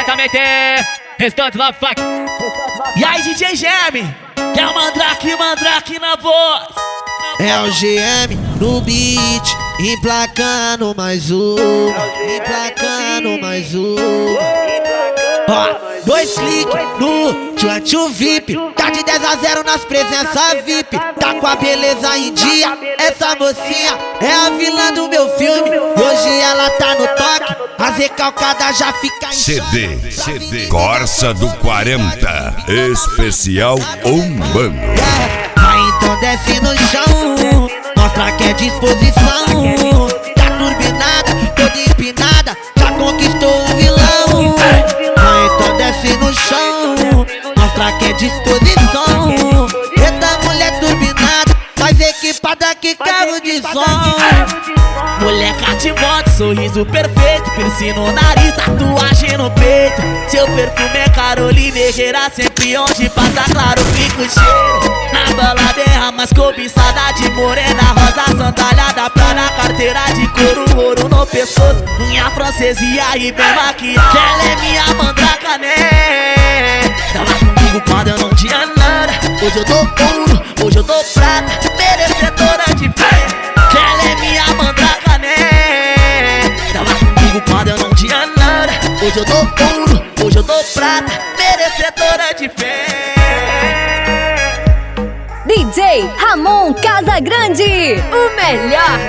diretamente, restante Love Fuck. E aí, DJ GM, que é o Mandrake na voz. É o GM no beat, emplacando mais uma, emplacando mais uma. Ó, 2 cliques no Tchantchu VIP, tá de 10 a 0 nas presenças VIP. Tá com a beleza em dia, essa mocinha é a vilã do meu filme. Hoje ela tá no toque, as recalcadas já ficam em CD Corsa do 40, especial Umbanda. Vai então desce no chão, mostra que é disposição. Tá turbinada, toda empinada, já conquistou o vilão. Vai então desce no chão, mostra que é disposição. Eita mulher turbinada, mais equipada que carro de som. Mulher cativante, sorriso perfeito, piercing no nariz, tatuagem no peito. Seu perfume é Carolina Herrera, sempre onde passa claro fica o cheiro. Na balada é a mais cobiçada de morena, rosa sandália pra na carteira de couro, ouro no pescoço, unha francesa e aí bem maquiada. Ela é minha mandraca, né? Tava comigo quando eu não tinha nada. Hoje eu tô ouro, hoje eu tô prata, merecedora de fé. Ela é minha mandraca, né? Tava comigo quando eu não tinha nada. Hoje eu tô ouro, hoje eu tô prata, merecedora de fé. DJ Ramon Casagrande, o melhor.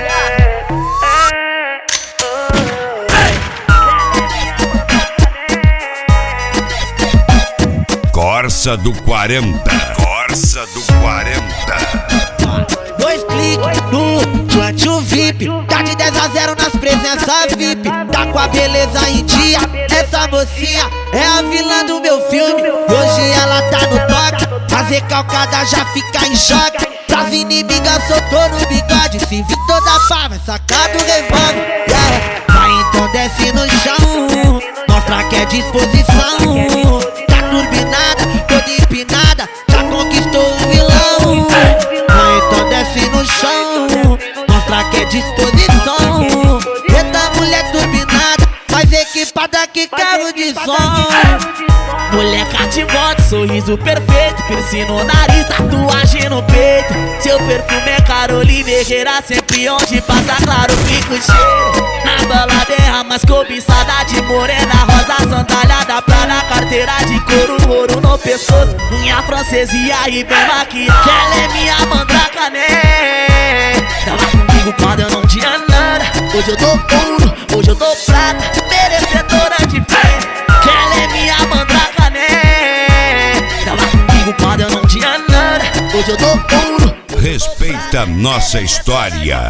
Corsa do 40, Corsa do 40. 2 cliques no Tchantchu VIP, tá de 10 a 0 nas presenças VIP. Tá com a beleza em dia, essa mocinha é a vilã do meu filme. Hoje ela tá no toque, as recalcadas já fica em choque. Pras inimigas soltou no bigode, se vir toda pá vai sacar do revólver. Vai então desce no chão, mostra que é disposição. Tá turbinada, toda empinada, já conquistou o vilão. Vai então desce no chão, mostra que é disposição. Eita mulher turbinada, mais equipada que carro de som. Mulher cativante, sorriso perfeito, piercing no nariz, tatuagem no peito. Seu perfume é Carolina Herrera, sempre onde passa claro fica o cheiro. Na balada é a mais cobiçada de morena, rosa sandália pra na carteira de couro, ouro no pescoço, unha francesa e aí bem maquiada. Ela é minha mandraca, né? Tava comigo quando eu não tinha nada. Hoje eu tô ouro, hoje eu tô prata, merecedora de fé. Ela é minha mandraca, né? Tava comigo quando eu não tinha nada. Hoje eu tô ouro. Respeita nossa história.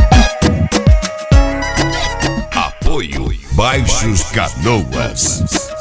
Apoio Baixos Canoas.